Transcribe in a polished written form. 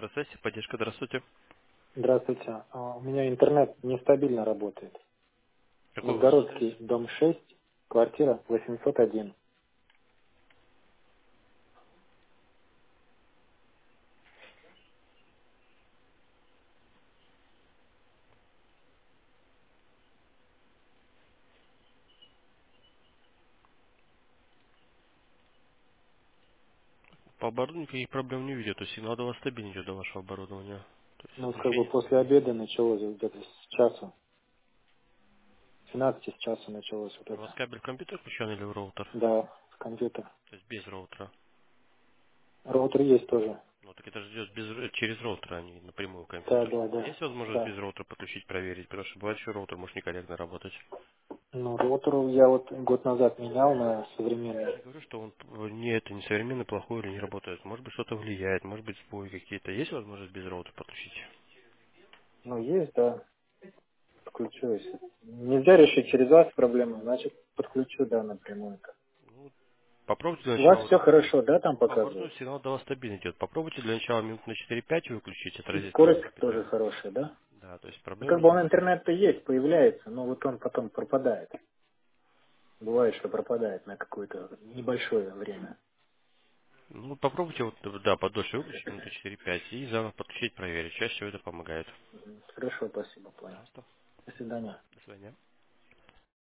Электросессия, поддержка, здравствуйте. Здравствуйте. У меня интернет нестабильно работает. Какой у вас адрес? Новгородский, дом 6, квартира 801. По оборудованию никаких проблем не видят, то есть сигнал до вас стабильно идет до вашего оборудования. То есть Ну, вот как бы отключение. после обеда началось где-то с часу. С 12 с часу началось вот У вас это. кабель в компьютер включен или в роутер? Да, с компьютера. То есть без роутера. Роутер есть тоже. Ну так это же идет через роутер, а не напрямую в Да, компьютер. да, А да. есть возможность без Да. роутера подключить, проверить? Потому что бывает, что роутер может некорректно работать. Ну, роутер я вот год назад менял на Я не современный. говорю, что он не это не современный, плохой или не работает. Может быть что-то влияет, может быть сбои какие-то. Есть возможность без роутера подключить? Ну, есть, да. Подключу, если. Нельзя решить через вас проблему, значит, подключу, да, напрямую. Ну, попробуйте для У вас начала все хорошо, да, там по оборудованию показывает? сигнал до вас стабильно идет. Попробуйте для начала минут на 4-5 выключить, это И розетки скорость выкупите. тоже хорошая, да? Да, то есть Ну, проблем как не бы он будет. интернет-то есть, появляется, но вот он потом пропадает. Бывает, что пропадает на какое-то небольшое время. Ну, попробуйте вот, да, подольше выключить, минуты 4-5, и заново подключить, проверить. Чаще всего это помогает. Хорошо, спасибо, понял. Пожалуйста. До свидания. До свидания.